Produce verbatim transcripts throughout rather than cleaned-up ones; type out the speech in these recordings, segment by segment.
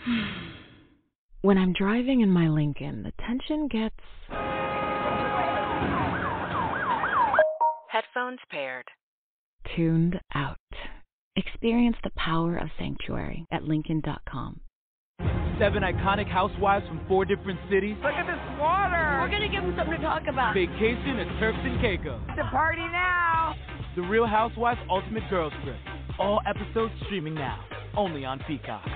When I'm driving in my Lincoln, the tension gets... Headphones paired. Tuned out. Experience the power of Sanctuary at Lincoln dot com. Seven iconic housewives from four different cities. Look at this water! We're gonna give them something to talk about. Vacation at Turks and Caicos. It's a party now! The Real Housewives Ultimate Girls Trip. All episodes streaming now. Only on Peacock.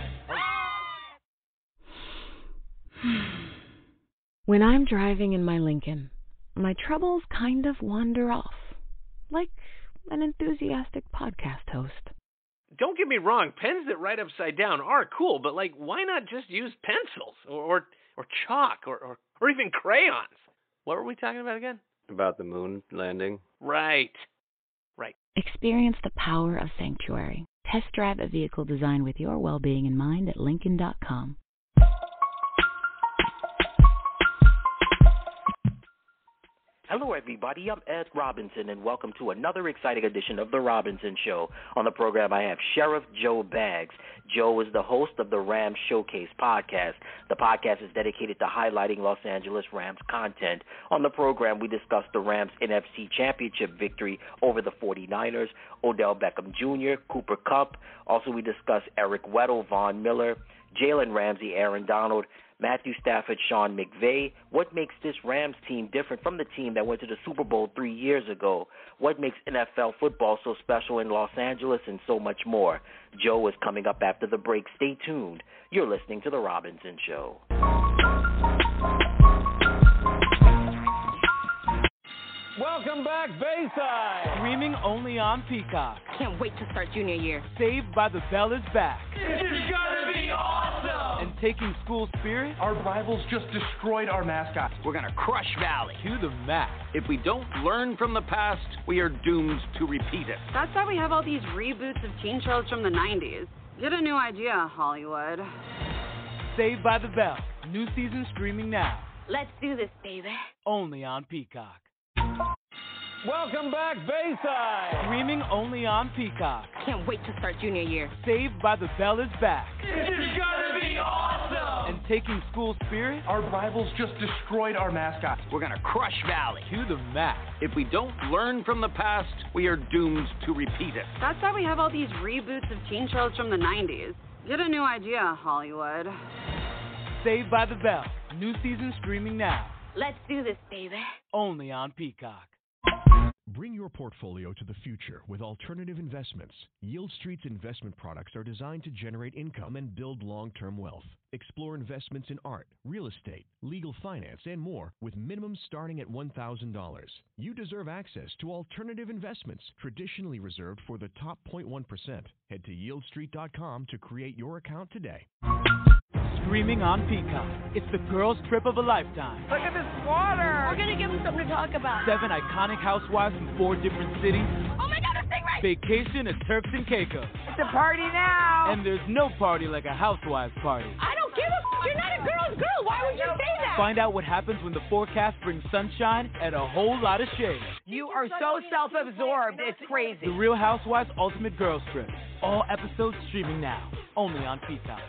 When I'm driving in my Lincoln, my troubles kind of wander off. Like an enthusiastic podcast host. Don't get me wrong, pens that write upside down are cool, but like, why not just use pencils or or, or chalk or, or or even crayons? What were we talking about again? About the moon landing. Right. Right. Experience the power of Sanctuary. Test drive a vehicle designed with your well-being in mind at Lincoln dot com. Hello, everybody. I'm Ed Robinson, and welcome to another exciting edition of The Robinson Show. On the program, I have Sheriff Joe Baggs. Joe is the host of the Rams Showcase podcast. The podcast is dedicated to highlighting Los Angeles Rams content. On the program, we discuss the Rams' N F C Championship victory over the forty-niners, Odell Beckham Junior, Cooper Kupp. Also, we discuss Eric Weddle, Von Miller, Jalen Ramsey, Aaron Donald, Matthew Stafford, Sean McVay. What makes this Rams team different from the team that went to the Super Bowl three years ago? What makes N F L football so special in Los Angeles, and so much more? Joe is coming up after the break. Stay tuned. You're listening to The Robinson Show. Welcome back, Bayside. Streaming only on Peacock. Can't wait to start junior year. Saved by the Bell is back. This is gonna be awesome! And taking school spirit. Our rivals just destroyed our mascot. We're gonna crush Valley to the max. If we don't learn from the past, we are doomed to repeat it. That's why we have all these reboots of teen shows from the nineties. Get a new idea, Hollywood. Saved by the Bell. New season streaming now. Let's do this, baby. Only on Peacock. Welcome back, Bayside. Streaming only on Peacock. Can't wait to start junior year. Saved by the Bell is back. This is gonna be awesome! And taking school spirit. Our rivals just destroyed our mascot. We're gonna crush Valley to the max. If we don't learn from the past, we are doomed to repeat it. That's why we have all these reboots of teen shows from the nineties. Get a new idea, Hollywood. Saved by the Bell. New season streaming now. Let's do this, baby. Only on Peacock. Bring your portfolio to the future with alternative investments. Yield Street's investment products are designed to generate income and build long-term wealth. Explore investments in art, real estate, legal finance, and more with minimums starting at one thousand dollars. You deserve access to alternative investments traditionally reserved for the top zero point one percent. Head to yield street dot com to create your account today. Streaming on Peacock. It's the girls' trip of a lifetime. Look at this water! We're gonna give them something to talk about. Seven iconic housewives from four different cities. Oh my God, a stingray! Vacation at Turks and Caicos. It's a party now! And there's no party like a housewives party. I don't give a f- You're not a girl's girl. Why would you say that? Find out what happens when the forecast brings sunshine and a whole lot of shade. You are so self-absorbed. It's crazy. The Real Housewives Ultimate Girls Trip. All episodes streaming now. Only on Peacock.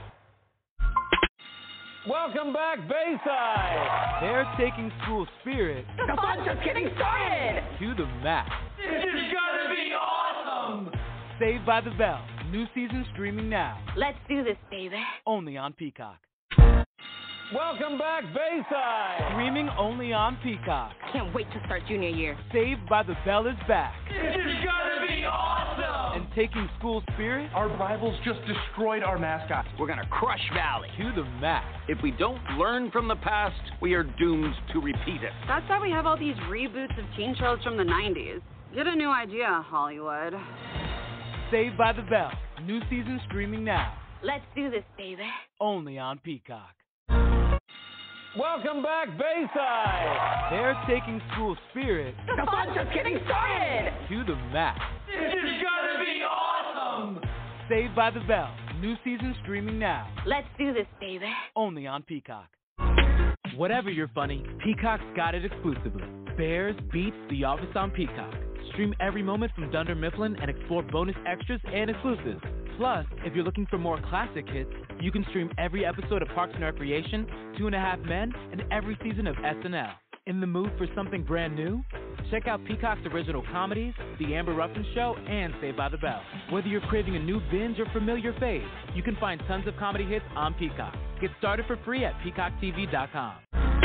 Welcome back, Bayside. They're taking school spirit. The fun's just getting started. To the max. This is gonna be awesome. Saved by the Bell. New season streaming now. Let's do this, baby. Only on Peacock. Welcome back, Bayside. Streaming only on Peacock. Can't wait to start junior year. Saved by the Bell is back. This is gonna be awesome! And taking school spirit. Our rivals just destroyed our mascot. We're gonna crush Valley to the max. If we don't learn from the past, we are doomed to repeat it. That's why we have all these reboots of teen shows from the nineties. Get a new idea, Hollywood. Saved by the Bell. New season streaming now. Let's do this, baby. Only on Peacock. Welcome back, Bayside. They're taking school spirit. The fun's just getting started. To the max. This is gonna be awesome. Saved by the Bell. New season streaming now. Let's do this, baby. Only on Peacock. Whatever you're funny, Peacock's got it exclusively. Bears beats The Office on Peacock. Stream every moment from Dunder Mifflin and explore bonus extras and exclusives. Plus, if you're looking for more classic hits, you can stream every episode of Parks and Recreation, Two and a Half Men, and every season of S N L. In the mood for something brand new? Check out Peacock's original comedies, The Amber Ruffin Show, and Saved by the Bell. Whether you're craving a new binge or familiar fave, you can find tons of comedy hits on Peacock. Get started for free at peacock t v dot com.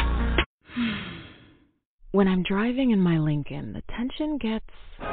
When I'm driving in my Lincoln, the tension gets...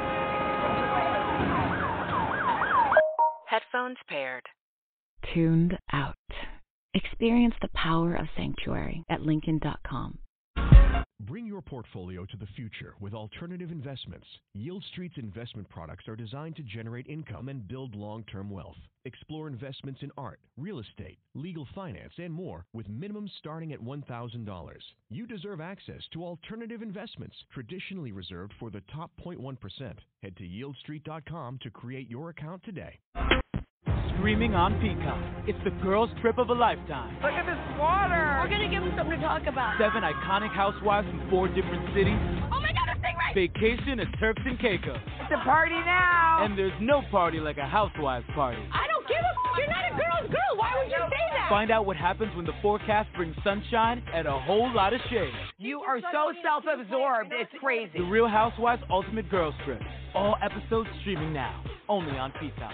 Headphones paired. tuned out. Experience the power of Sanctuary at Lincoln dot com. Bring your portfolio to the future with alternative investments. Yield Street's investment products are designed to generate income and build long-term wealth. Explore investments in art, real estate, legal finance, and more with minimums starting at one thousand dollars. You deserve access to alternative investments traditionally reserved for the top zero point one percent. Head to yield street dot com to create your account today. Streaming on Peacock. It's the girls' trip of a lifetime. Look at this water. We're gonna give them something to talk about. Seven iconic housewives from four different cities. Oh my God, a stingray! Vacation at Turks and Caicos. It's a party now. And there's no party like a housewives party. I don't give a f- You're not a girl's girl. Why would you say that? Find out what happens when the forecast brings sunshine and a whole lot of shade. You are so self-absorbed. It's crazy. The Real Housewives Ultimate Girls Trip. All episodes streaming now. Only on Peacock.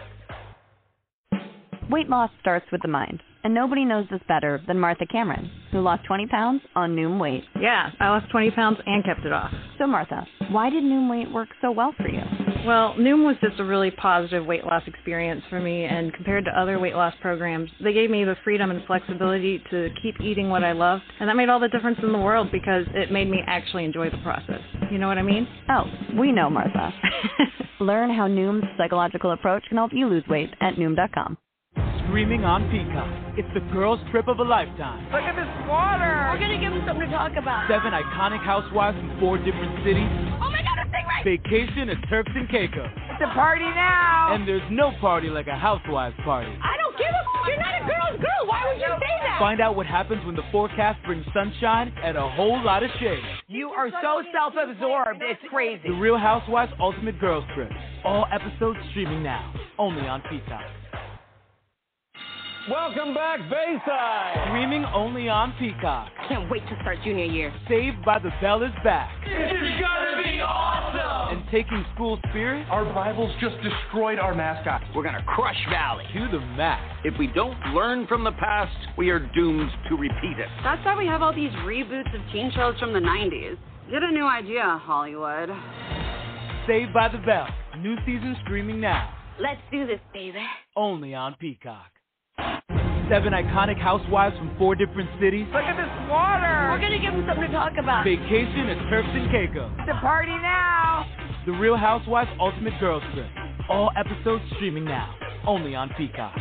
Weight loss starts with the mind, and nobody knows this better than Martha Cameron, who lost twenty pounds on Noom Weight. Yeah, I lost twenty pounds and kept it off. So Martha, why did Noom Weight work so well for you? Well, Noom was just a really positive weight loss experience for me, and compared to other weight loss programs, they gave me the freedom and flexibility to keep eating what I loved, and that made all the difference in the world because it made me actually enjoy the process. You know what I mean? Oh, we know, Martha. Learn how Noom's psychological approach can help you lose weight at Noom dot com. Streaming on Peacock. It's the girls' trip of a lifetime. Look at this water. We're gonna give them something to talk about. Seven iconic housewives from four different cities. Oh my God, a stingray! Vacation at Turks and Caicos. It's a party now. And there's no party like a housewives party. I don't give a f- You're not a girl's girl. Why would you say that? Find out what happens when the forecast brings sunshine and a whole lot of shade. You are so self-absorbed. It's crazy. The Real Housewives Ultimate Girls Trip. All episodes streaming now. Only on Peacock. Welcome back, Bayside. Streaming only on Peacock. Can't wait to start junior year. Saved by the Bell is back. This is gonna be awesome. And taking school spirit. Our rivals just destroyed our mascot. We're gonna crush Valley to the max. If we don't learn from the past, we are doomed to repeat it. That's why we have all these reboots of teen shows from the nineties. Get a new idea, Hollywood. Saved by the Bell. New season streaming now. Let's do this, baby. Only on Peacock. Seven iconic housewives from four different cities. Look at this water. We're gonna give them something to talk about. Vacation at Turks and Caicos. It's a party now. The Real Housewives Ultimate Girls Trip. All episodes streaming now. Only on Peacock.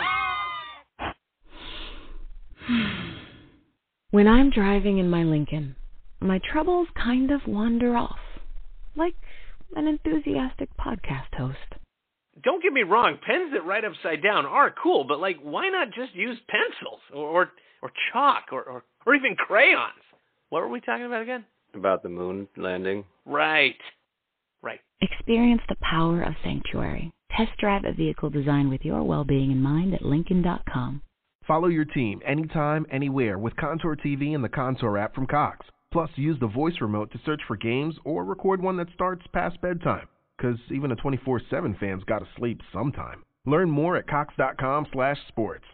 When I'm driving in my Lincoln, my troubles kind of wander off, like an enthusiastic podcast host. Don't get me wrong, pens that write upside down are cool, but like, why not just use pencils or or, or chalk or, or or even crayons? What were we talking about again? About the moon landing. Right. Right. Experience the power of Sanctuary. Test drive a vehicle designed with your well-being in mind at Lincoln dot com. Follow your team anytime, anywhere with Contour T V and the Contour app from Cox. Plus, use the voice remote to search for games or record one that starts past bedtime. Because even a twenty-four seven fan's got to sleep sometime. Learn more at cox dot com slash sports.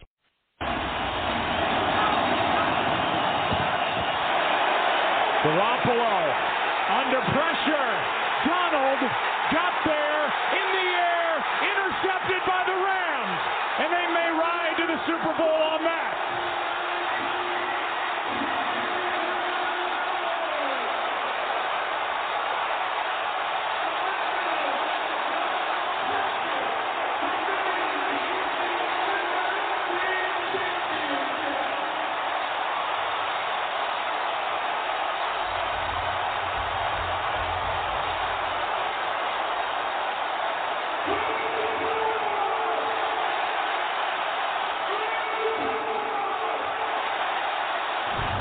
Garoppolo under pressure. Donald got there in the air, intercepted by the Rams, and they may ride to the Super Bowl on that.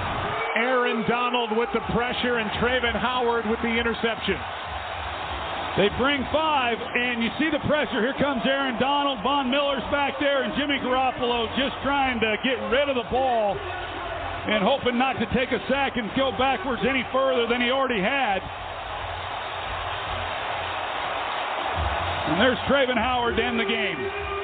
Aaron Donald with the pressure and Trayvon Howard with the interception. They bring five, and you see the pressure. Here comes Aaron Donald. Von Miller's back there, and Jimmy Garoppolo just trying to get rid of the ball and hoping not to take a sack and go backwards any further than he already had. And there's Traven Howard to end the game.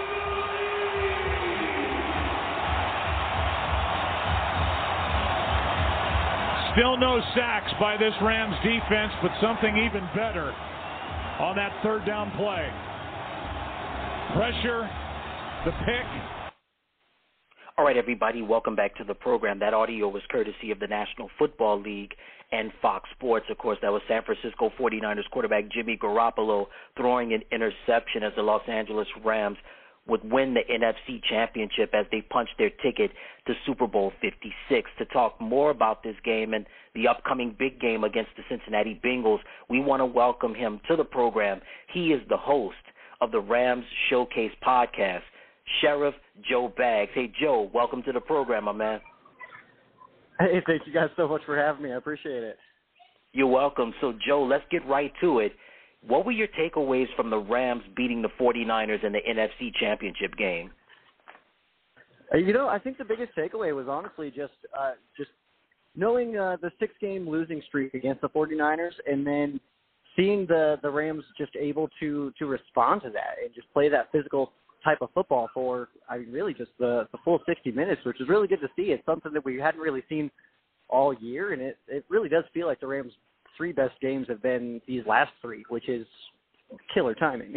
Still no sacks by this Rams defense, but something even better on that third down play. Pressure, the pick. All right, everybody, welcome back to the program. That audio was courtesy of the National Football League and Fox Sports. Of course, that was San Francisco forty-niners quarterback Jimmy Garoppolo throwing an interception as the Los Angeles Rams would win the N F C Championship as they punched their ticket to Super Bowl fifty-six. To talk more about this game and the upcoming big game against the Cincinnati Bengals, we want to welcome him to the program. He is the host of the Rams Showcase podcast, Sheriff Joe Baggs. Hey, Joe, welcome to the program, my man. Hey, thank you guys so much for having me. I appreciate it. You're welcome. So, Joe, let's get right to it. What were your takeaways from the Rams beating the forty-niners in the N F C Championship game? You know, I think the biggest takeaway was honestly just uh, just knowing uh, the six-game losing streak against the forty-niners and then seeing the, the Rams just able to, to respond to that and just play that physical type of football for, I mean, really just the, the full sixty minutes, which is really good to see. It's something that we hadn't really seen all year, and it, it really does feel like the Rams' three best games have been these last three, which is killer timing.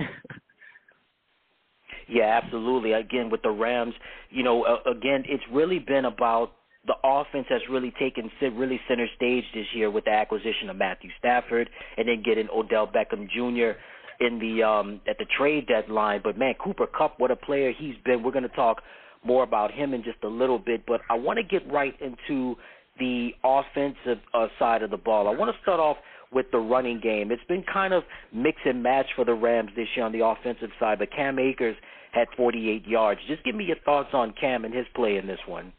Yeah, absolutely. Again, with the Rams, you know, uh, again, it's really been about the offense has really taken really center stage this year with the acquisition of Matthew Stafford and then getting Odell Beckham Junior in the um, at the trade deadline. But, man, Cooper Kupp, what a player he's been. We're going to talk more about him in just a little bit. But I want to get right into the offensive uh, side of the ball. I want to start off with the running game. It's been kind of mix and match for the Rams this year on the offensive side, but Cam Akers had forty-eight yards. Just give me your thoughts on Cam and his play in this one.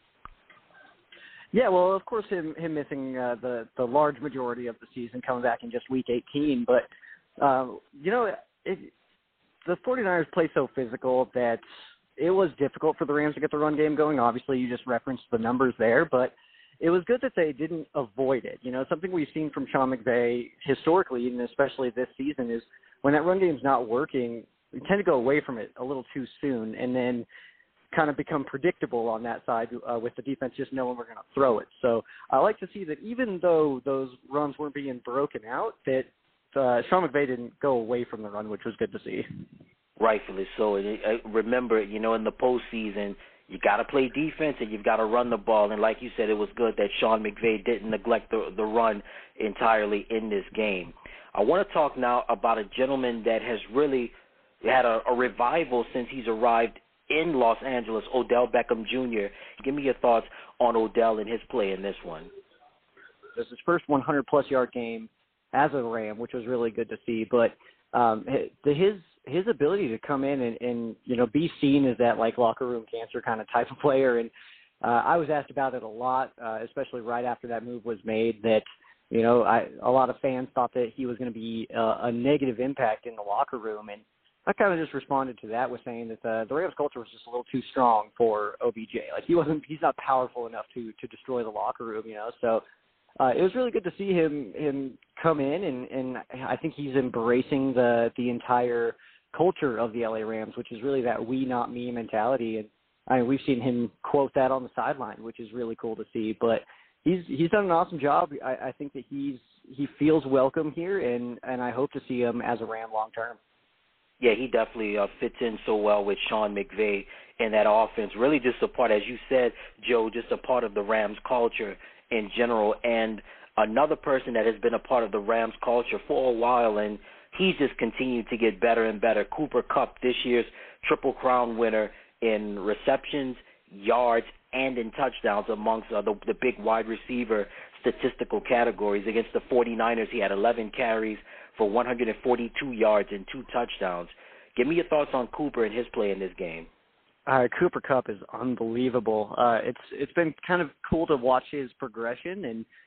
Yeah, well, of course, him him missing uh, the, the large majority of the season, coming back in just week eighteen. But, uh, you know, it, the forty-niners play so physical that it was difficult for the Rams to get the run game going. Obviously, you just referenced the numbers there, but it was good that they didn't avoid it. You know, something we've seen from Sean McVay historically, and especially this season, is when that run game's not working, we tend to go away from it a little too soon and then kind of become predictable on that side uh, with the defense just knowing we're going to throw it. So I like to see that even though those runs weren't being broken out, that uh, Sean McVay didn't go away from the run, which was good to see. Rightfully so. And I remember, you know, in the postseason, you got to play defense and you've got to run the ball. And like you said, it was good that Sean McVay didn't neglect the, the run entirely in this game. I want to talk now about a gentleman that has really had a, a revival since he's arrived in Los Angeles, Odell Beckham Junior Give me your thoughts on Odell and his play in this one. This is his first one hundred plus yard game as a Ram, which was really good to see. But um, his his ability to come in and, and you know be seen as that like locker room cancer kind of type of player, and uh, I was asked about it a lot, uh, especially right after that move was made. That you know I, a lot of fans thought that he was going to be uh, a negative impact in the locker room, and I kind of just responded to that with saying that the, the Rams culture was just a little too strong for O B J. Like he wasn't, he's not powerful enough to to destroy the locker room, you know. So uh, it was really good to see him him come in, and, and I think he's embracing the the entire culture of the L A Rams, which is really that we not me mentality. And I mean, we've seen him quote that on the sideline, which is really cool to see. But he's he's done an awesome job. I, I think that he's he feels welcome here, and and I hope to see him as a Ram long term. Yeah, he definitely uh, fits in so well with Sean McVay in that offense. Really just a part, as you said, Joe, just a part of the Rams culture in general. And another person that has been a part of the Rams culture for a while, and he's just continued to get better and better. Cooper Kupp, this year's Triple Crown winner in receptions, yards, and in touchdowns amongst uh, the, the big wide receiver statistical categories. Against the forty-niners, he had eleven carries for one hundred forty-two yards and two touchdowns. Give me your thoughts on Cooper and his play in this game. Uh, Cooper Kupp is unbelievable. Uh, it's it's been kind of cool to watch his progression, and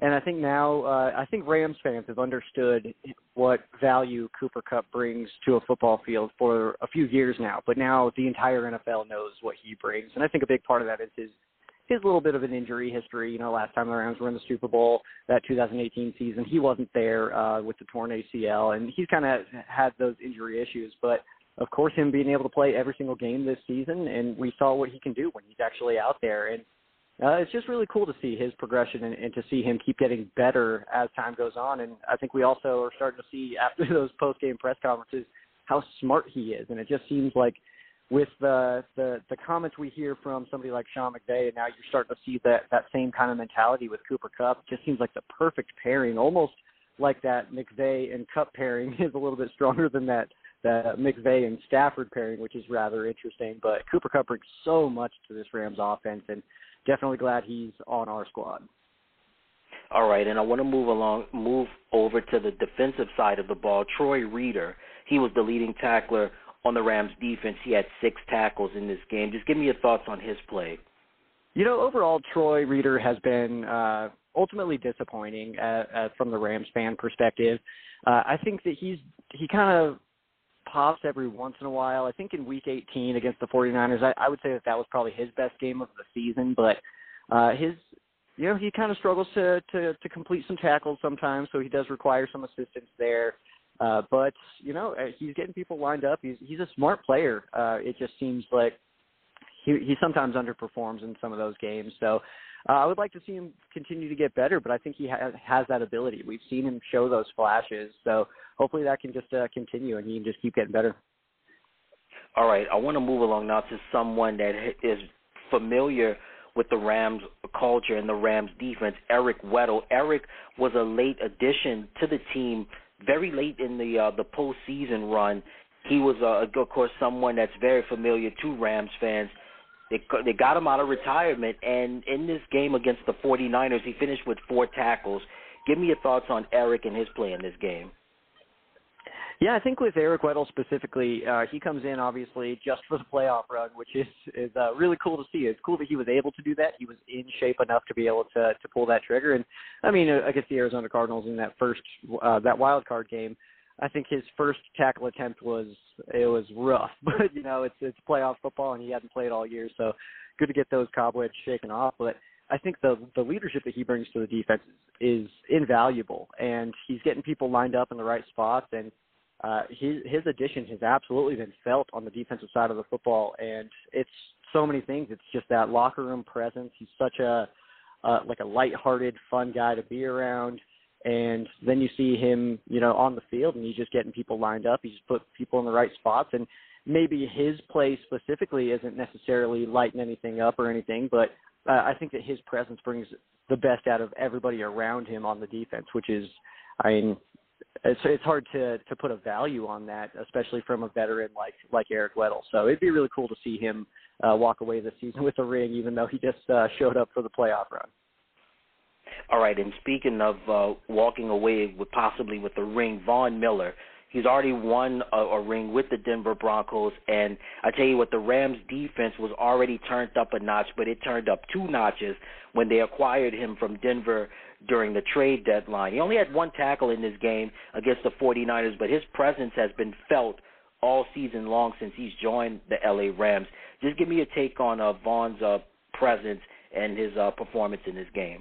And I think now, uh, I think Rams fans have understood what value Cooper Kupp brings to a football field for a few years now. But now the entire N F L knows what he brings. And I think a big part of that is his, his little bit of an injury history. You know, last time the Rams were in the Super Bowl, that two thousand eighteen season, he wasn't there uh, with the torn A C L. And he's kind of had those injury issues. But, of course, him being able to play every single game this season, and we saw what he can do when he's actually out there. And Uh, it's just really cool to see his progression and, and to see him keep getting better as time goes on. And I think we also are starting to see after those post-game press conferences how smart he is. And it just seems like with the, the, the comments we hear from somebody like Sean McVay, and now you're starting to see that, that same kind of mentality with Cooper Kupp. It just seems like the perfect pairing, almost like that McVay and Kupp pairing is a little bit stronger than that the McVay and Stafford pairing, which is rather interesting. But Cooper Kupp brings so much to this Rams offense, and definitely glad he's on our squad. All right, and I want to move along, move over to the defensive side of the ball. Troy Reeder, he was the leading tackler on the Rams defense. He had six tackles in this game. Just give me your thoughts on his play. You know, overall, Troy Reeder has been uh, ultimately disappointing uh, uh, from the Rams fan perspective. Uh, I think that he's he kind of pops every once in a while. I think in week eighteen against the 49ers, I, I would say that that was probably his best game of the season, but uh, his, you know, he kind of struggles to, to, to complete some tackles sometimes, so he does require some assistance there. Uh, but, you know, he's getting people lined up. He's, he's a smart player. Uh, it just seems like he, he sometimes underperforms in some of those games. So uh, I would like to see him continue to get better, but I think he ha- has that ability. We've seen him show those flashes, so hopefully that can just uh, continue and he can just keep getting better. All right, I want to move along now to someone that is familiar with the Rams culture and the Rams defense, Eric Weddle. Eric was a late addition to the team, very late in the uh, the postseason run. He was, uh, of course, someone that's very familiar to Rams fans. They, they got him out of retirement, and in this game against the 49ers, he finished with four tackles. Give me your thoughts on Eric and his play in this game. Yeah, I think with Eric Weddle specifically, uh, he comes in obviously just for the playoff run, which is is uh, really cool to see. It's cool that he was able to do that. He was in shape enough to be able to to pull that trigger. And I mean, against the Arizona Cardinals in that first uh, that wild card game, I think his first tackle attempt was it was rough, but you know it's it's playoff football and he hadn't played all year, so good to get those cobwebs shaken off. But I think the the leadership that he brings to the defense is, is invaluable, and he's getting people lined up in the right spots. And uh, his his addition has absolutely been felt on the defensive side of the football, and it's so many things. It's just that locker room presence. He's such a uh, like a lighthearted, fun guy to be around. And then you see him, you know, on the field, and he's just getting people lined up. He's just put people in the right spots. And maybe his play specifically isn't necessarily lighting anything up or anything, but uh, I think that his presence brings the best out of everybody around him on the defense, which is, I mean, it's it's hard to to put a value on that, especially from a veteran like like Eric Weddle. So it'd be really cool to see him uh, walk away this season with a ring, even though he just uh, showed up for the playoff run. All right, and speaking of uh, walking away with possibly with a ring, Von Miller, he's already won a, a ring with the Denver Broncos, and I tell you what, the Rams' defense was already turned up a notch, but it turned up two notches when they acquired him from Denver during the trade deadline. He only had one tackle in this game against the 49ers, but his presence has been felt all season long since he's joined the L A Rams. Just give me a take on uh, Von's uh, presence and his uh, performance in this game.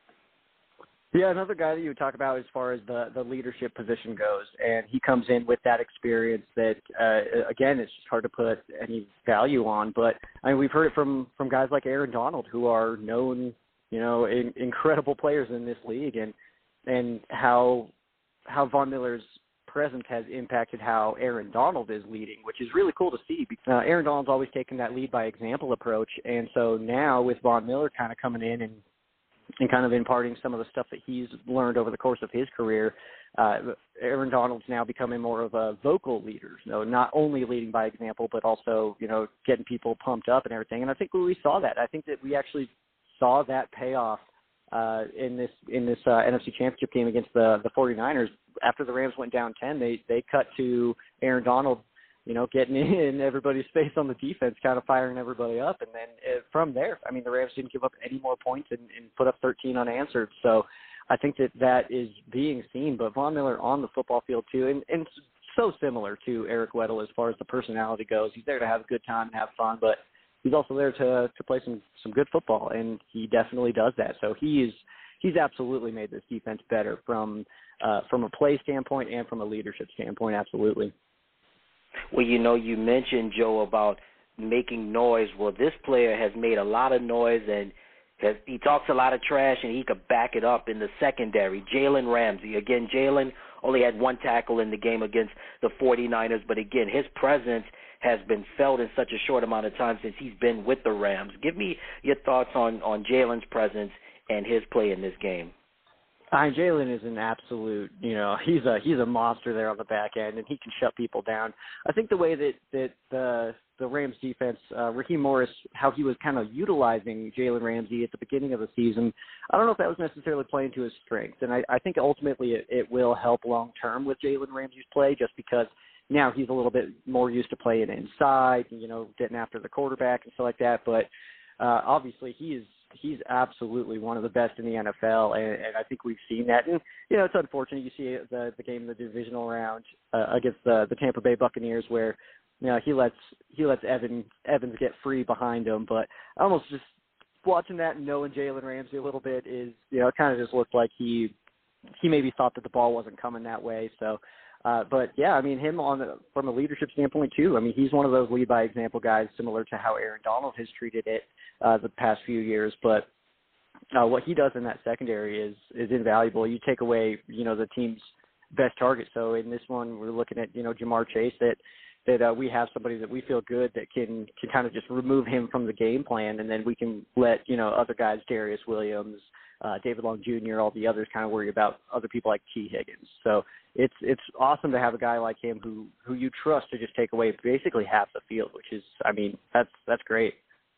Yeah, another guy that you would talk about as far as the, the leadership position goes, and he comes in with that experience that, uh, again, it's just hard to put any value on. But I mean, we've heard it from, from guys like Aaron Donald, who are known, you know, in, incredible players in this league, and and how how Von Miller's presence has impacted how Aaron Donald is leading, which is really cool to see. Uh, Aaron Donald's always taken that lead by example approach, and so now with Von Miller kind of coming in and and kind of imparting some of the stuff that he's learned over the course of his career, uh, Aaron Donald's now becoming more of a vocal leader, so not only leading by example, but also, you know, getting people pumped up and everything. And I think we saw that. I think that we actually saw that payoff uh, in this in this uh, N F C Championship game against the, the 49ers. After the Rams went down ten, they, they cut to Aaron Donald, you know, getting in everybody's face on the defense, kind of firing everybody up. And then uh, from there, I mean, the Rams didn't give up any more points and, and put up thirteen unanswered. So I think that that is being seen. But Von Miller on the football field too, and, and so similar to Eric Weddle as far as the personality goes. He's there to have a good time and have fun, but he's also there to to play some some good football, and he definitely does that. So he is he's absolutely made this defense better from uh, from a play standpoint and from a leadership standpoint. Absolutely. Well, you know, you mentioned, Joe, about making noise. Well, this player has made a lot of noise, and has, he talks a lot of trash, and he could back it up in the secondary. Jalen Ramsey. Again, Jalen only had one tackle in the game against the forty-niners, but again, his presence has been felt in such a short amount of time since he's been with the Rams. Give me your thoughts on, on Jalen's presence and his play in this game. I mean, Jalen is an absolute, you know, he's a he's a monster there on the back end, and he can shut people down. I think the way that that the the Rams defense, uh, Raheem Morris, how he was kind of utilizing Jalen Ramsey at the beginning of the season, I don't know if that was necessarily playing to his strengths, and I, I think ultimately it, it will help long term with Jalen Ramsey's play, just because now he's a little bit more used to playing inside, you know, getting after the quarterback and stuff like that. But uh, obviously he is. He's absolutely one of the best in the N F L, and, and I think we've seen that. And, you know, it's unfortunate. You see the the game in the divisional round uh, against the, the Tampa Bay Buccaneers where, you know, he lets he lets Evan, Evans get free behind him. But almost just watching that and knowing Jalen Ramsey a little bit is, you know, it kind of just looked like he he maybe thought that the ball wasn't coming that way. So, uh, but, yeah, I mean, him on the, from a leadership standpoint, too. I mean, he's one of those lead-by-example guys similar to how Aaron Donald has treated it Uh, the past few years, but uh, what he does in that secondary is is invaluable. You take away, you know, the team's best target. So in this one, we're looking at, you know, Jamar Chase. That that uh, we have somebody that we feel good that can can kind of just remove him from the game plan, and then we can let, you know, other guys, Darius Williams, uh, David Long Junior, all the others, kind of worry about other people like T. Higgins. So it's it's awesome to have a guy like him who who you trust to just take away basically half the field, which is, I mean, that's that's great.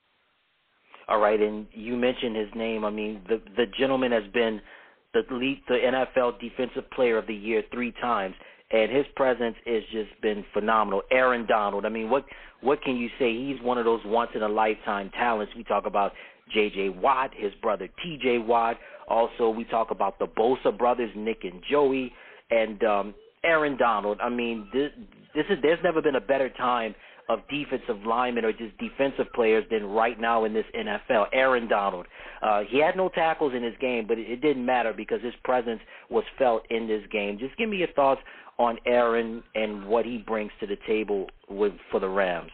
All right, and you mentioned his name. I mean, the the gentleman has been the lead, the N F L Defensive Player of the Year three times, and his presence has just been phenomenal. Aaron Donald. I mean, what what can you say? He's one of those once in a lifetime talents. We talk about J J. Watt, his brother T J. Watt. Also, we talk about the Bosa brothers, Nick and Joey, and um, Aaron Donald. I mean, this, this is there's never been a better time of defensive linemen or just defensive players than right now in this N F L. Aaron Donald. Uh, he had no tackles in his game, but it, it didn't matter because his presence was felt in this game. Just give me your thoughts on Aaron and what he brings to the table with for the Rams.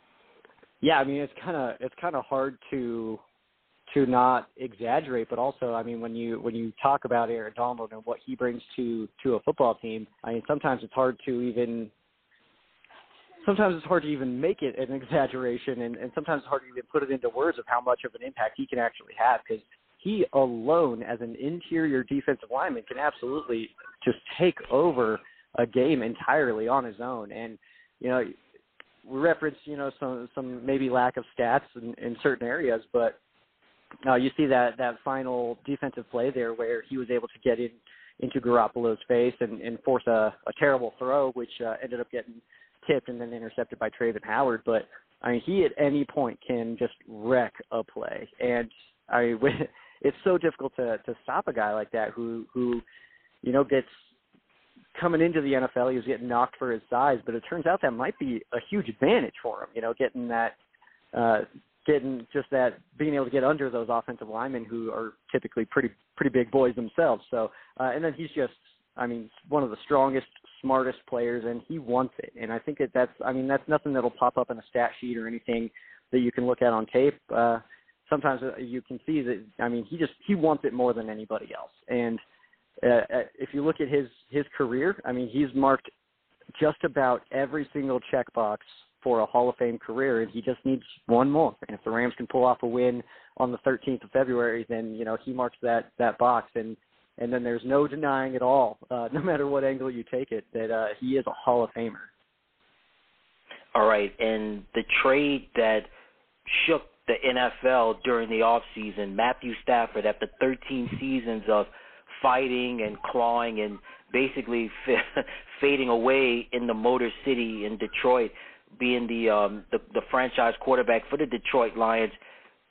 Yeah, I mean, it's kind of it's kind of hard to to not exaggerate, but also, I mean, when you when you talk about Aaron Donald and what he brings to to a football team, I mean, sometimes it's hard to even Sometimes it's hard to even make it an exaggeration, and, and sometimes it's hard to even put it into words of how much of an impact he can actually have, because he alone, as an interior defensive lineman, can absolutely just take over a game entirely on his own. And, you know, we reference, you know, some some maybe lack of stats in, in certain areas, but uh, you see that, that final defensive play there where he was able to get in into Garoppolo's face and, and force a, a terrible throw, which uh, ended up getting tipped and then intercepted by Traven Howard. But I mean, he at any point can just wreck a play, and I mean, it's so difficult to to stop a guy like that who who you know gets coming into the N F L. He was getting knocked for his size, but it turns out that might be a huge advantage for him. You know, getting that uh, getting just that being able to get under those offensive linemen who are typically pretty pretty big boys themselves. So uh, and then he's just, I mean, one of the strongest, smartest players, and he wants it. And I think that that's, I mean, that's nothing that'll pop up in a stat sheet or anything that you can look at on tape. Uh, sometimes you can see that, I mean, he just, he wants it more than anybody else. And uh, if you look at his, his career, I mean, he's marked just about every single checkbox for a Hall of Fame career, and he just needs one more. And if the Rams can pull off a win on the thirteenth of February, then, you know, he marks that, that box. And, And then there's no denying at all, uh, no matter what angle you take it, that uh, he is a Hall of Famer. All right, and the trade that shook the N F L during the offseason, Matthew Stafford, after thirteen seasons of fighting and clawing and basically f- fading away in the Motor City in Detroit, being the, um, the the franchise quarterback for the Detroit Lions,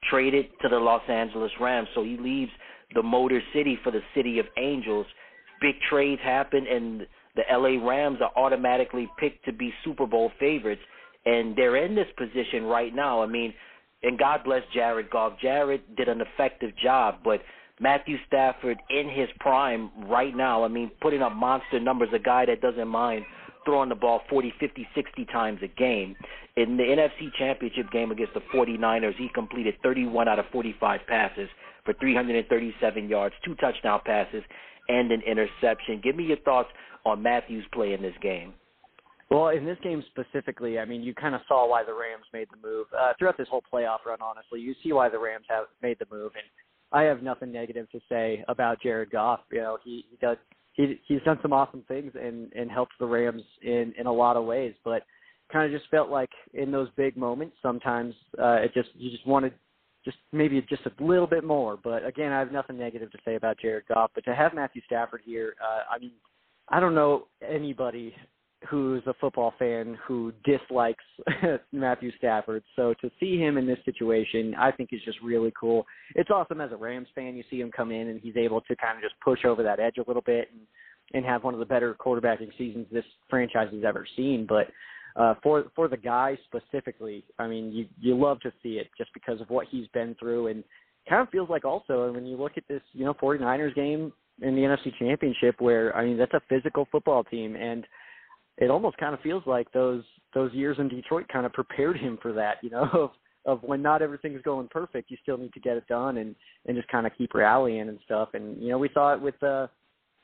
traded to the Los Angeles Rams. So he leaves the Motor City for the City of Angels. Big trades happen, and the L A Rams are automatically picked to be Super Bowl favorites, and they're in this position right now. I mean, and God bless Jared Goff. Jared did an effective job, but Matthew Stafford in his prime right now, I mean, putting up monster numbers, a guy that doesn't mind throwing the ball forty, fifty, sixty times a game. In the N F C Championship game against the forty-niners, he completed thirty-one out of forty-five passes for three hundred thirty-seven yards, two touchdown passes, and an interception. Give me your thoughts on Matthew's play in this game. Well, in this game specifically, I mean, you kind of saw why the Rams made the move. Uh, throughout this whole playoff run, honestly, you see why the Rams have made the move. And I have nothing negative to say about Jared Goff. You know, he, he does he he's done some awesome things and, and helped the Rams in, in a lot of ways. But kind of just felt like in those big moments, sometimes uh, it just you just wanted just maybe just a little bit more. But again, I have nothing negative to say about Jared Goff. But to have Matthew Stafford here, uh, I mean, I don't know anybody who's a football fan who dislikes Matthew Stafford. So to see him in this situation, I think is just really cool. It's awesome as a Rams fan. You see him come in and he's able to kind of just push over that edge a little bit and, and have one of the better quarterbacking seasons this franchise has ever seen. But uh, for for the guy specifically, I mean, you, you love to see it just because of what he's been through. And kind of feels like also when you look at this, you know, forty-niners game in the N F C Championship where, I mean, that's a physical football team. And it almost kind of feels like those those years in Detroit kind of prepared him for that, you know, of, of when not everything's going perfect, you still need to get it done and, and just kind of keep rallying and stuff. And, you know, we saw it with uh,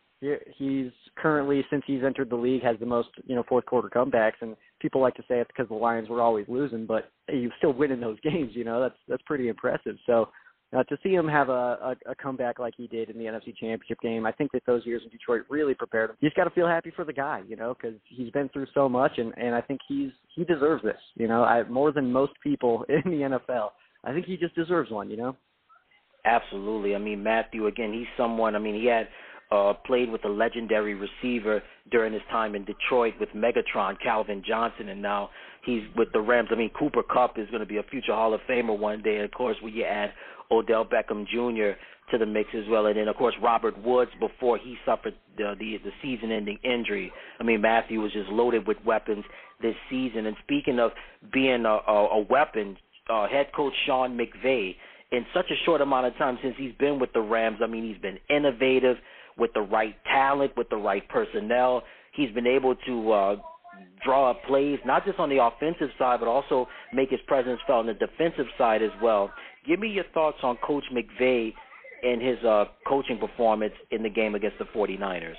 he's currently, since he's entered the league, has the most, you know, fourth quarter comebacks. And people like to say it's because the Lions were always losing, but hey, you still winning those games, you know, that's that's pretty impressive. So Uh, to see him have a, a, a comeback like he did in the N F C Championship game, I think that those years in Detroit really prepared him. You just got to feel happy for the guy, you know, because he's been through so much, and, and I think he's he deserves this, you know, I, more than most people in the N F L. I think he just deserves one, you know. Absolutely. I mean, Matthew, again, he's someone, I mean, he had uh, played with a legendary receiver during his time in Detroit with Megatron, Calvin Johnson, and now he's with the Rams. I mean, Cooper Kupp is going to be a future Hall of Famer one day, and, of course, when you add Odell Beckham Junior to the mix as well. And then, of course, Robert Woods before he suffered the, the, the season-ending injury. I mean, Matthew was just loaded with weapons this season. And speaking of being a, a, a weapon, uh, head coach Sean McVay, in such a short amount of time since he's been with the Rams, I mean, he's been innovative with the right talent, with the right personnel. He's been able to uh, draw up plays, not just on the offensive side, but also make his presence felt on the defensive side as well. Give me your thoughts on Coach McVay and his uh, coaching performance in the game against the forty-niners.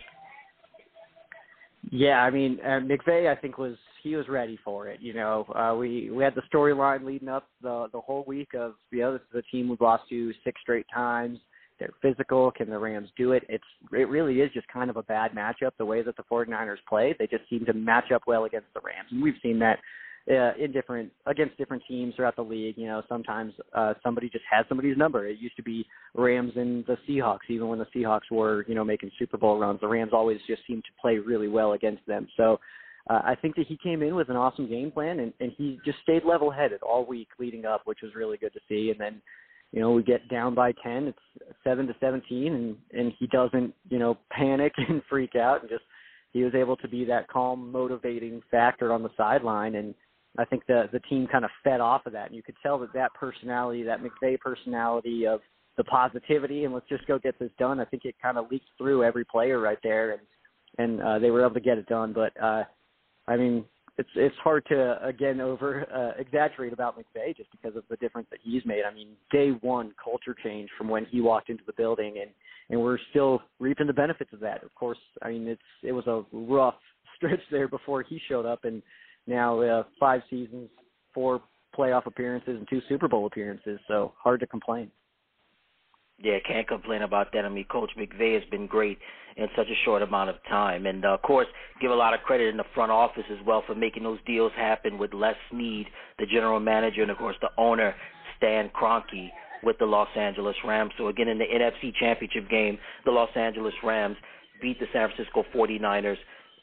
Yeah, I mean, uh, McVay, I think, was he was ready for it. You know, uh, we we had the storyline leading up the the whole week of, you know, this is a team we've lost to six straight times. They're physical. Can the Rams do it? It's it really is just kind of a bad matchup. The way that the forty-niners play, they just seem to match up well against the Rams, and we've seen that Uh, in different against different teams throughout the league. You know, sometimes uh, somebody just has somebody's number. It used to be Rams and the Seahawks, even when the Seahawks were, you know, making Super Bowl runs. The Rams always just seemed to play really well against them. So uh, I think that he came in with an awesome game plan, and, and he just stayed level-headed all week leading up, which was really good to see. And then, you know, we get down by ten, it's seven to seventeen, and, and he doesn't, you know, panic and freak out, and just he was able to be that calm, motivating factor on the sideline. And I think the the team kind of fed off of that, and you could tell that that personality, that McVay personality of the positivity and let's just go get this done, I think it kind of leaks through every player right there, and and uh, they were able to get it done. But uh, I mean, it's it's hard to again over uh, exaggerate about McVay just because of the difference that he's made. I mean, day one culture change from when he walked into the building, and and we're still reaping the benefits of that. Of course, I mean it's it was a rough stretch there before he showed up, and now uh, five seasons, four playoff appearances, and two Super Bowl appearances, so hard to complain. Yeah, can't complain about that. I mean, Coach McVay has been great in such a short amount of time. And, uh, of course, give a lot of credit in the front office as well for making those deals happen with Les Snead, the general manager, and, of course, the owner, Stan Kroenke, with the Los Angeles Rams. So, again, in the N F C Championship game, the Los Angeles Rams beat the San Francisco forty-niners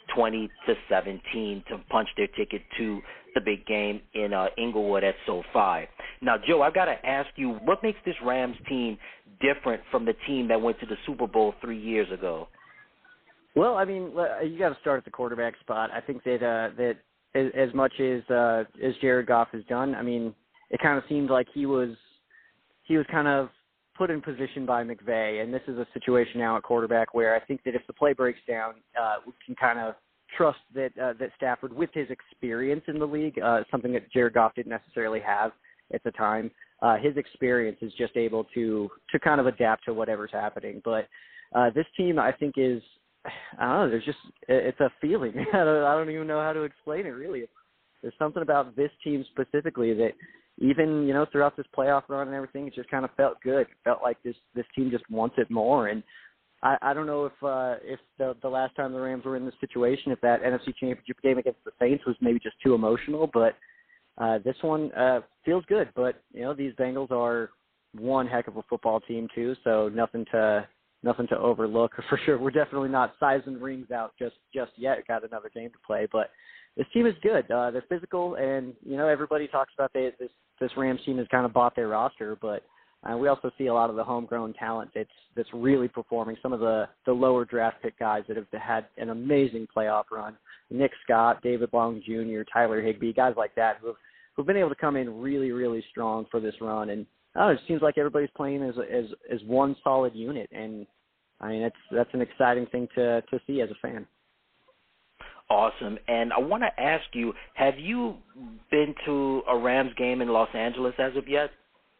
twenty to seventeen to punch their ticket to the big game in uh, Inglewood at SoFi. Now, Joe, I've got to ask you, what makes this Rams team different from the team that went to the Super Bowl three years ago? Well, I mean, you got to start at the quarterback spot. I think that uh, that as, as much as uh, as Jared Goff has done, I mean, it kind of seemed like he was he was kind of put in position by McVay, and this is a situation now at quarterback where I think that if the play breaks down, uh, we can kind of trust that uh, that Stafford, with his experience in the league, uh, something that Jared Goff didn't necessarily have at the time, uh, his experience is just able to to kind of adapt to whatever's happening. But uh, this team, I think, is I don't know. There's just it's a feeling. I don't, I don't even know how to explain it. Really, there's something about this team specifically that even you know throughout this playoff run and everything, it just kind of felt good. It felt like this this team just wants it more. And I, I don't know if uh, if the, the last time the Rams were in this situation, if that N F C Championship game against the Saints was maybe just too emotional, but uh, this one uh, feels good. But you know these Bengals are one heck of a football team too, so nothing to nothing to overlook for sure. We're definitely not sizing rings out just just yet. Got another game to play, but this team is good. Uh, they're physical, and you know everybody talks about they, this this Rams team has kind of bought their roster, but Uh, we also see a lot of the homegrown talent that's that's really performing. Some of the, the lower draft pick guys that have had an amazing playoff run. Nick Scott, David Long Junior, Tyler Higbee, guys like that who have, who've been able to come in really, really strong for this run. And oh, it seems like everybody's playing as as as one solid unit. And I mean, that's that's an exciting thing to to see as a fan. Awesome. And I want to ask you, have you been to a Rams game in Los Angeles as of yet?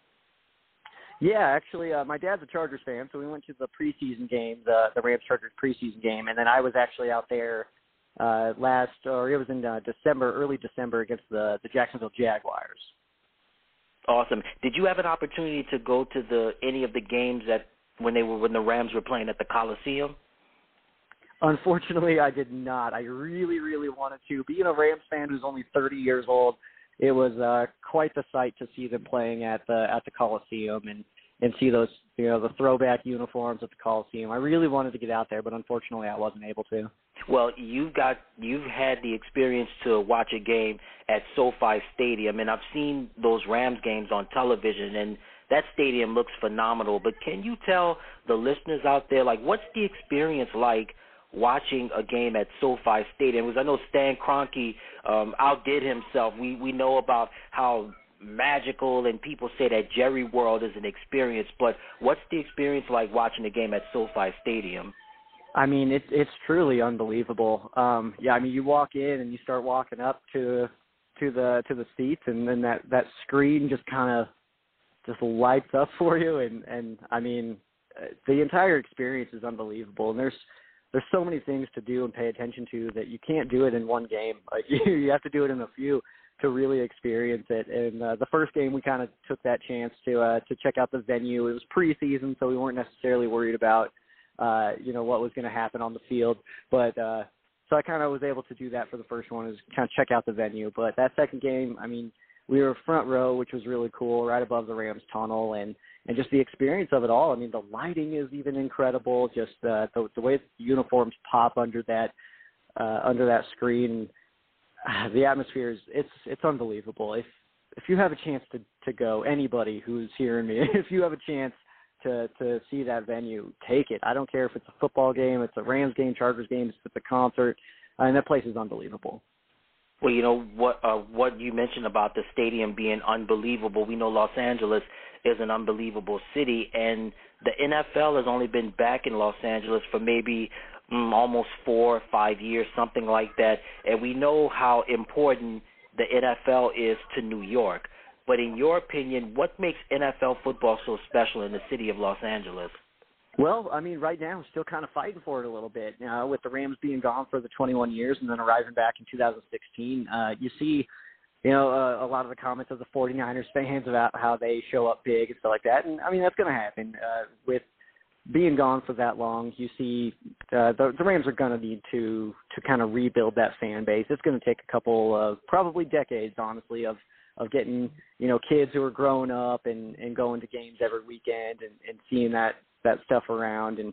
Yeah, actually, uh, my dad's a Chargers fan, so we went to the preseason game, the the Rams-Chargers preseason game, and then I was actually out there uh, last, or it was in uh, December, early December, against the, the Jacksonville Jaguars. Awesome. Did you have an opportunity to go to the any of the games that when they were when the Rams were playing at the Coliseum? Unfortunately, I did not. I really, really wanted to. Being a Rams fan who's only thirty years old, it was uh, quite the sight to see them playing at the at the Coliseum and, and see those you know the throwback uniforms at the Coliseum. I really wanted to get out there, but unfortunately, I wasn't able to. Well, you've got you've had the experience to watch a game at SoFi Stadium, and I've seen those Rams games on television, and that stadium looks phenomenal. But can you tell the listeners out there, like, what's the experience like watching a game at SoFi Stadium? Because I know Stan Kroenke um, outdid himself. We we know about how magical, and people say that Jerry World is an experience. But what's the experience like watching a game at SoFi Stadium? I mean, it's it's truly unbelievable. Um, yeah, I mean, you walk in and you start walking up to to the to the seats, and then that, that screen just kind of just lights up for you, and and I mean, the entire experience is unbelievable. And there's There's so many things to do and pay attention to that you can't do it in one game. Like, you, you have to do it in a few to really experience it. And uh, the first game, we kind of took that chance to uh, to check out the venue. It was preseason, so we weren't necessarily worried about uh, you know what was going to happen on the field. But uh, so I kind of was able to do that for the first one, is kind of check out the venue. But that second game, I mean, we were front row, which was really cool, right above the Rams tunnel, and And just the experience of it all. I mean, the lighting is even incredible. Just uh, the, the way the uniforms pop under that uh, under that screen, uh, the atmosphere is it's it's unbelievable. If if you have a chance to, to go, anybody who's hearing me, if you have a chance to to see that venue, take it. I don't care if it's a football game, it's a Rams game, Chargers game, if it's a concert. I mean, that place is unbelievable. Well, you know what uh, what you mentioned about the stadium being unbelievable. We know Los Angeles is an unbelievable city, and the N F L has only been back in Los Angeles for maybe mm, almost four or five years, something like that. And we know how important the N F L is to New York. But in your opinion, what makes N F L football so special in the city of Los Angeles? Well, I mean, right now we're still kind of fighting for it a little bit. You know, with the Rams being gone for the twenty-one years and then arriving back in two thousand sixteen, uh, you see, you know, uh, a lot of the comments of the 49ers fans about how they show up big and stuff like that. And, I mean, that's going to happen. Uh, with being gone for that long, you see uh, the, the Rams are going to need to to kind of rebuild that fan base. It's going to take a couple of probably decades, honestly, of of getting, you know, kids who are growing up and, and going to games every weekend and, and seeing that, that stuff around. And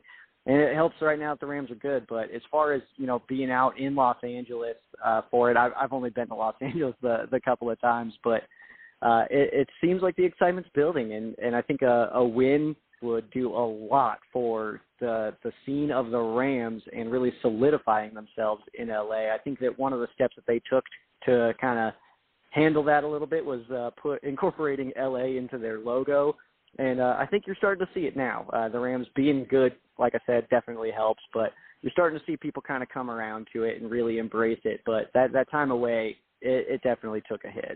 And it helps right now that the Rams are good. But as far as, you know, being out in Los Angeles uh, for it, I've, I've only been to Los Angeles the, the couple of times. But uh, it, it seems like the excitement's building. And, and I think a, a win would do a lot for the the scene of the Rams and really solidifying themselves in L A. I think that one of the steps that they took to kind of handle that a little bit was uh, put incorporating L A into their logo. And uh, I think you're starting to see it now. Uh, the Rams being good, like I said, definitely helps, but you're starting to see people kind of come around to it and really embrace it. But that, that time away, it, it definitely took a hit.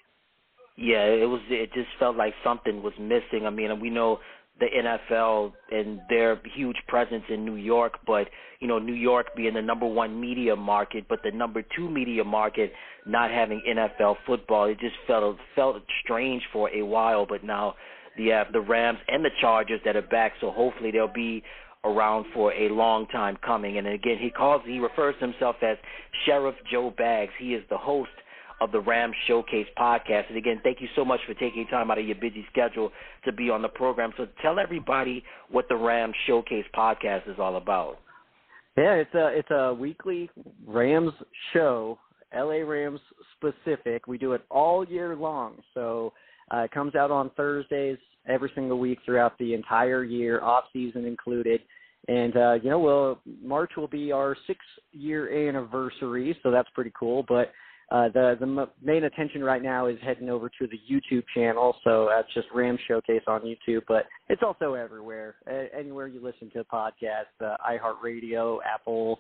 Yeah, it was. It just felt like something was missing. I mean, we know the N F L and their huge presence in New York, but, you know, New York being the number one media market, but the number two media market not having N F L football, it just felt felt strange for a while. But now the uh, the Rams and the Chargers that are back, so hopefully they'll be around for a long time coming. And again, he calls, he refers to himself as Sheriff Joe Bags. He is the host of the Rams Showcase podcast. And again, thank you so much for taking time out of your busy schedule to be on the program. So tell everybody what the Rams Showcase podcast is all about. Yeah, it's a it's a weekly Rams show, L A Rams specific. We do it all year long. So uh, it comes out on Thursdays every single week throughout the entire year, off season included. And, uh, you know, we'll, March will be our six-year anniversary, so that's pretty cool. But Uh, the the m- main attention right now is heading over to the YouTube channel, so that's just Rams Showcase on YouTube, but it's also everywhere. A- anywhere you listen to podcasts, uh, iHeartRadio, Apple,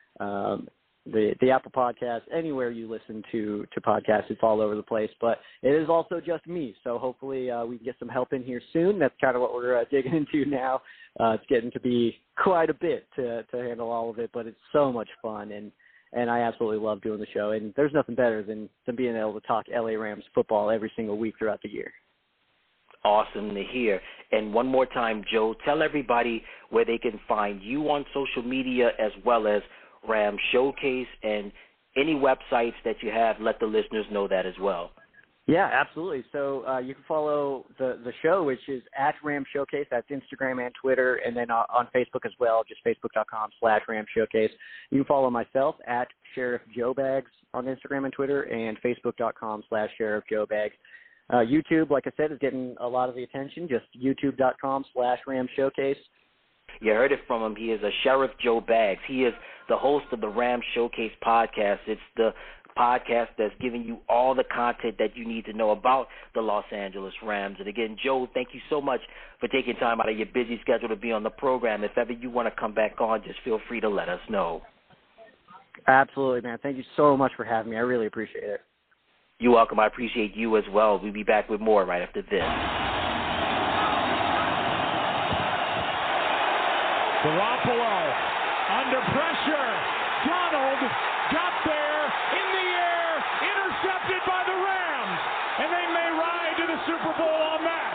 um, the the Apple Podcast, anywhere you listen to, to podcasts, it's all over the place. But it is also just me, so hopefully uh, we can get some help in here soon. That's kind of what we're uh, digging into now. Uh, it's getting to be quite a bit to, to handle all of it, but it's so much fun, and And I absolutely love doing the show. And there's nothing better than, than being able to talk L A Rams football every single week throughout the year. Awesome to hear. And one more time, Joe, tell everybody where they can find you on social media as well as Rams Showcase, and any websites that you have, let the listeners know that as well. Yeah, absolutely. So uh, you can follow the, the show, which is at Ram Showcase. That's Instagram and Twitter, and then uh, on Facebook as well, just facebook.com slash Ram Showcase. You can follow myself at Sheriff Joe Bags on Instagram and Twitter, and facebook.com slash Sheriff Joe Bags. Uh, YouTube, like I said, is getting a lot of the attention, just youtube.com slash Ram Showcase. You heard it from him. He is a Sheriff Joe Bags. He is the host of the Rams Showcase podcast. It's the podcast that's giving you all the content that you need to know about the Los Angeles Rams. And again, Joe, thank you so much for taking time out of your busy schedule to be on the program. If ever you want to come back on, just feel free to let us know. Absolutely, man. Thank you so much for having me. I really appreciate it. You're welcome. I appreciate you as well. We'll be back with more right after this. Garoppolo under pressure. Donald got there in the air, intercepted by the Rams, and they may ride to the Super Bowl on that.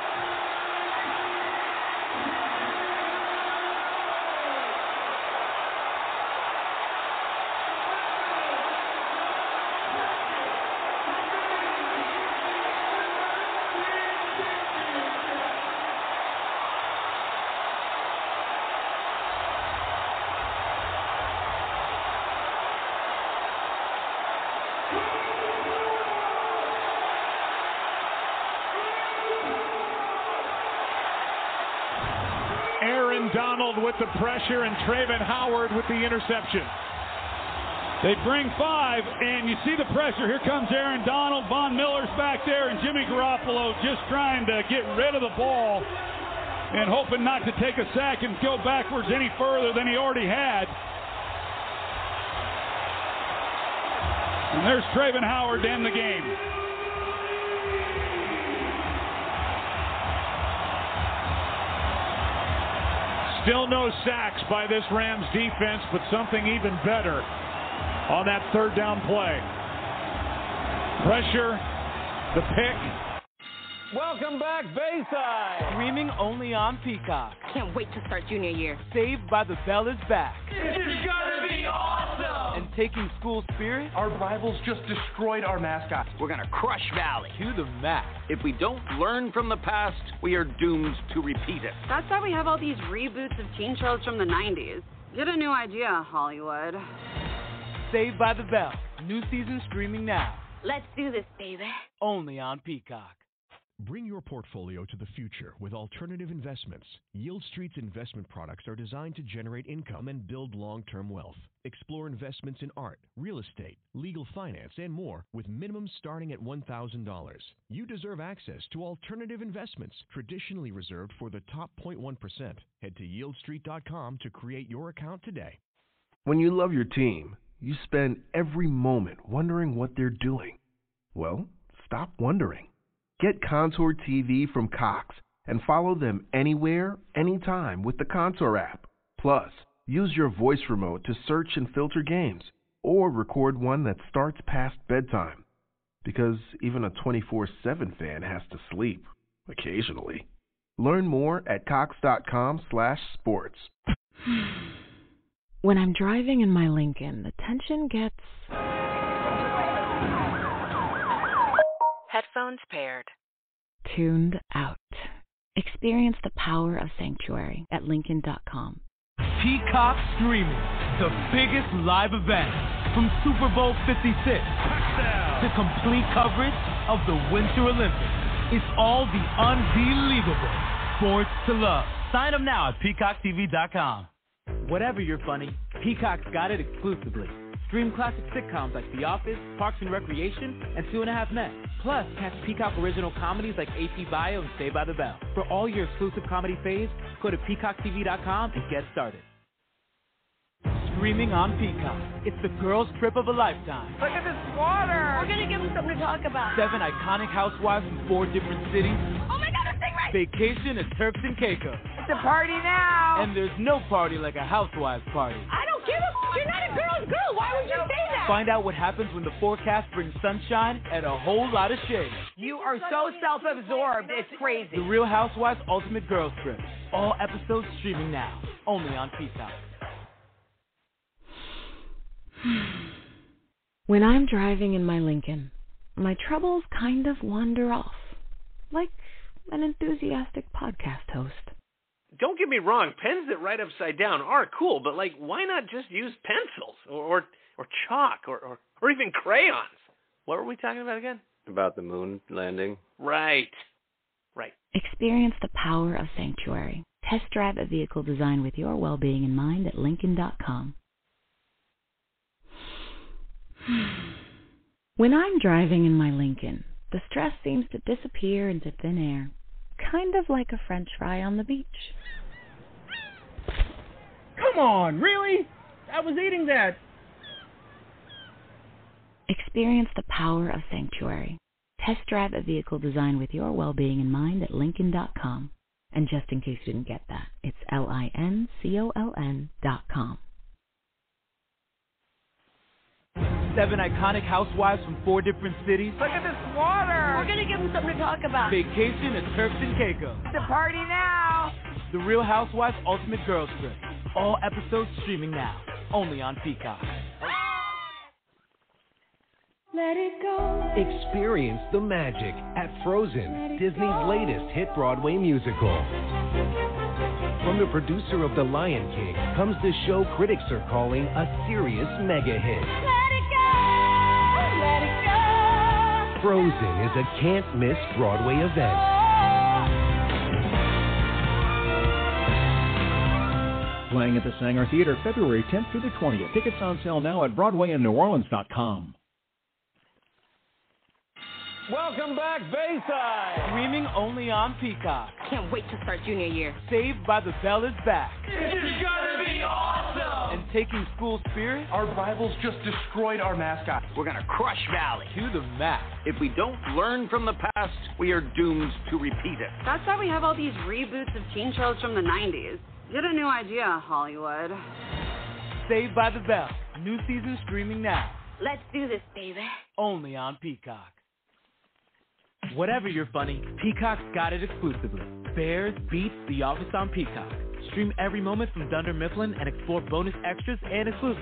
Donald with the pressure and Travin Howard with the interception. They bring five, and you see the pressure. Here comes Aaron Donald. Von Miller's back there, and Jimmy Garoppolo just trying to get rid of the ball and hoping not to take a sack and go backwards any further than he already had. And there's Travin Howard to end the game. Still no sacks by this Rams defense, but something even better on that third down play. Pressure, the pick. Welcome back, Bayside. Streaming only on Peacock. Can't wait to start junior year. Saved by the Bell is back. This is gonna be awesome. And taking school spirit? Our rivals just destroyed our mascot. We're gonna crush Valley to the max. If we don't learn from the past, we are doomed to repeat it. That's why we have all these reboots of teen shows from the nineties. Get a new idea, Hollywood. Saved by the Bell. New season streaming now. Let's do this, baby. Only on Peacock. Bring your portfolio to the future with alternative investments. Yield Street's investment products are designed to generate income and build long-term wealth. Explore investments in art, real estate, legal finance, and more with minimums starting at one thousand dollars. You deserve access to alternative investments traditionally reserved for the top zero point one percent. Head to yield street dot com to create your account today. When you love your team, you spend every moment wondering what they're doing. Well, stop wondering. Get Contour T V from Cox and follow them anywhere, anytime with the Contour app. Plus, use your voice remote to search and filter games or record one that starts past bedtime. Because even a twenty-four seven fan has to sleep, occasionally. Learn more at cox.com slash sports. When I'm driving in my Lincoln, the tension gets... Headphones paired. Tuned out. Experience the power of Sanctuary at Lincoln dot com. Peacock Streaming, the biggest live event from Super Bowl fifty-six to complete coverage of the Winter Olympics. It's all the unbelievable sports to love. Sign up now at peacock t v dot com. Whatever you're funny, Peacock's got it exclusively. Stream classic sitcoms like The Office, Parks and Recreation, and Two and a Half Men. Plus, catch Peacock original comedies like A P Bio and Saved by the Bell. For all your exclusive comedy faves, go to peacock t v dot com and get started. Streaming on Peacock. It's the girls' trip of a lifetime. Look at this water. We're gonna give them something to talk about. Seven iconic housewives from four different cities. Oh my God, a stingray! Vacation at Turks and Caicos. It's a party now. And there's no party like a housewives party. I don't give a f- You're not a girl's girl. Why would you say that? Find out what happens when the forecast brings sunshine and a whole lot of shade. You are so self-absorbed. It's crazy. The Real Housewives Ultimate Girls Trip. All episodes streaming now. Only on Peacock. When I'm driving in my Lincoln, my troubles kind of wander off, like an enthusiastic podcast host. Don't get me wrong, pens that write upside down are cool, but like, why not just use pencils or or, or chalk or, or or even crayons? What were we talking about again? About the moon landing. Right. Right. Experience the power of Sanctuary. Test drive a vehicle designed with your well-being in mind at Lincoln dot com. When I'm driving in my Lincoln, the stress seems to disappear into thin air, kind of like a French fry on the beach. Come on, really? I was eating that. Experience the power of Sanctuary. Test drive a vehicle designed with your well-being in mind at Lincoln dot com. And just in case you didn't get that, it's L I N C O L N dot com. Seven iconic housewives from four different cities. Look at this water. We're gonna give them something to talk about. Vacation at Turks and Caicos. It's a party now. The Real Housewives Ultimate Girls Trip. All episodes streaming now. Only on Peacock. Let it go. Experience the magic at Frozen, Disney's latest hit Broadway musical. From the producer of The Lion King comes the show critics are calling a serious mega hit. Let it go. Let it go. Frozen is a can't-miss Broadway event. Playing at the Sanger Theater February tenth through the twentieth. Tickets on sale now at Broadway and New Orleans dot com. Welcome back, Bayside. Streaming only on Peacock. Can't wait to start junior year. Saved by the Bell is back. This is gonna be awesome. And taking school spirit. Our rivals just destroyed our mascot. We're gonna crush Valley to the max. If we don't learn from the past, we are doomed to repeat it. That's why we have all these reboots of teen shows from the nineties. Get a new idea, Hollywood. Saved by the Bell. New season streaming now. Let's do this, baby. Only on Peacock. Whatever you're funny, Peacock's got it exclusively. Bears beats The Office on Peacock. Stream every moment from Dunder Mifflin and explore bonus extras and exclusives.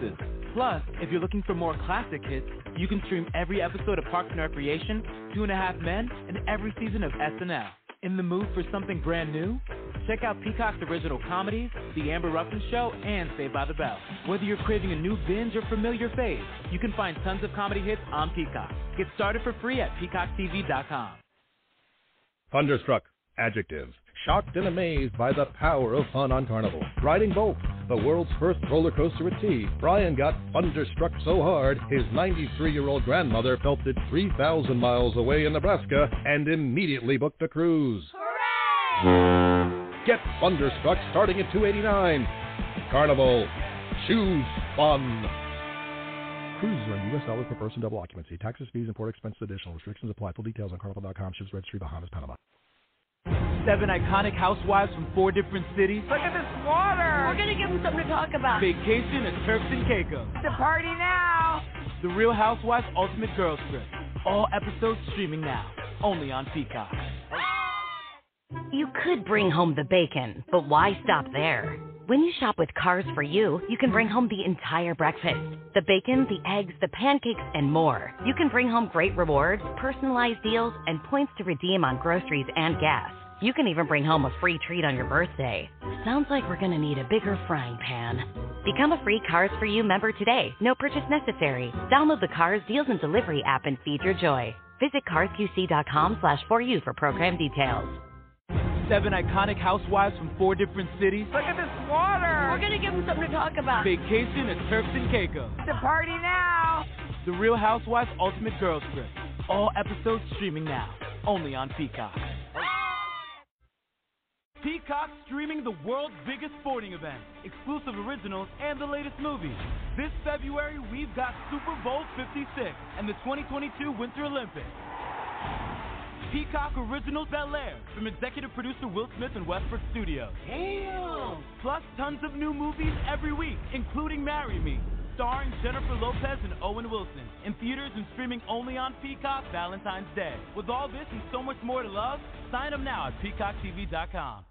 Plus, if you're looking for more classic hits, you can stream every episode of Parks and Recreation, Two and a Half Men, and every season of S N L. In the mood for something brand new? Check out Peacock's original comedies, The Amber Ruffin Show, and Saved by the Bell. Whether you're craving a new binge or familiar fave, you can find tons of comedy hits on Peacock. Get started for free at peacock t v dot com. Thunderstruck. Adjective. Shocked and amazed by the power of fun on Carnival. Riding Bolt, the world's first roller coaster at sea, Brian got thunderstruck so hard, his ninety-three-year-old grandmother felt it three thousand miles away in Nebraska and immediately booked a cruise. Hooray! Get Thunderstruck starting at two hundred eighty-nine dollars. Carnival. Choose fun. Cruises are in U S dollars per person, double occupancy. Taxes, fees, and port expenses additional. Restrictions apply. Full details on carnival dot com. Ships registry, Bahamas, Panama. Seven iconic housewives from four different cities. Look at this water. We're going to give them something to talk about. Vacation at Turks and Caicos. It's a party now. The Real Housewives Ultimate Girls Trip. All episodes streaming now. Only on Peacock. You could bring home the bacon, but why stop there? When you shop with Cars for You, you can bring home the entire breakfast. The bacon, the eggs, the pancakes, and more. You can bring home great rewards, personalized deals, and points to redeem on groceries and gas. You can even bring home a free treat on your birthday. Sounds like we're going to need a bigger frying pan. Become a free Cars for You member today. No purchase necessary. Download the Cars Deals and Delivery app and feed your joy. Visit cars q c dot com slash for you for program details. Seven iconic housewives from four different cities. Look at this water. We're going to give them something to talk about. Vacation at Turks and Caicos. It's a party now. The Real Housewives Ultimate Girls Trip. All episodes streaming now. Only on Peacock. Peacock streaming the world's biggest sporting event, exclusive originals, and the latest movies. This February, we've got Super Bowl fifty-six and the twenty twenty-two Winter Olympics. Peacock Originals Bel-Air from executive producer Will Smith and Westbrook Studios. Damn! Plus tons of new movies every week, including Marry Me, starring Jennifer Lopez and Owen Wilson. In theaters and streaming only on Peacock Valentine's Day. With all this and so much more to love, sign up now at peacock t v dot com.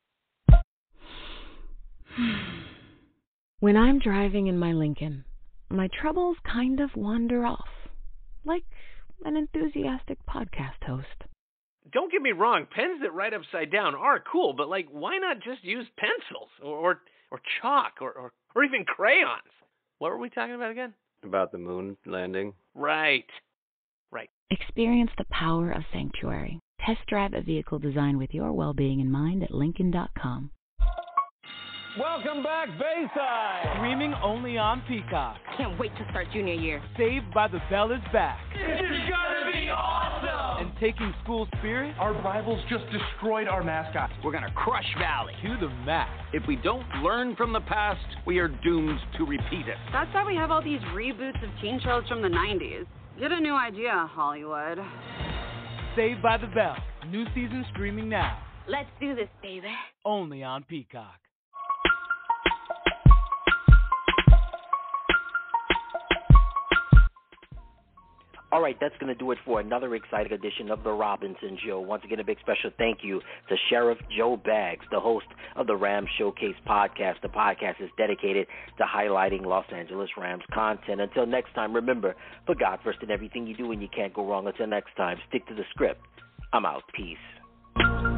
When I'm driving in my Lincoln, my troubles kind of wander off, like an enthusiastic podcast host. Don't get me wrong, pens that write upside down are cool, but like, why not just use pencils or or, or chalk or, or or even crayons? What were we talking about again? About the moon landing. Right. Right. Experience the power of Sanctuary. Test drive a vehicle designed with your well-being in mind at Lincoln dot com. Welcome back, Bayside. Streaming only on Peacock. Can't wait to start junior year. Saved by the Bell is back. This is gonna be awesome. And taking school spirit. Our rivals just destroyed our mascot. We're gonna crush Valley to the max. If we don't learn from the past, we are doomed to repeat it. That's why we have all these reboots of teen shows from the nineties. Get a new idea, Hollywood. Saved by the Bell. New season streaming now. Let's do this, baby. Only on Peacock. All right, that's going to do it for another exciting edition of The Robinson Show. Once again, a big special thank you to Sheriff Joe Baggs, the host of the Rams Showcase podcast. The podcast is dedicated to highlighting Los Angeles Rams content. Until next time, remember, put God first in everything you do and you can't go wrong. Until next time, stick to the script. I'm out. Peace.